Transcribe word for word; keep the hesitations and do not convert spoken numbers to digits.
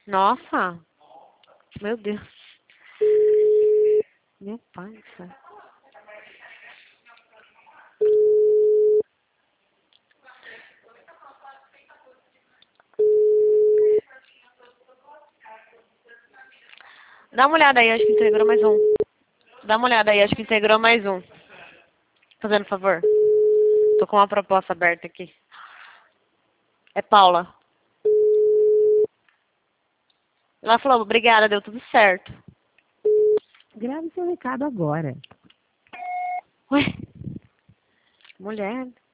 Nossa, meu Deus. Meu pai do céu. Dá uma olhada aí, acho que integrou mais um. Dá uma olhada aí, acho que integrou mais um. Fazendo favor. Tô com uma proposta aberta aqui. É Paula. Ela falou, obrigada, deu tudo certo. Grave seu recado agora. Ué? Mulher.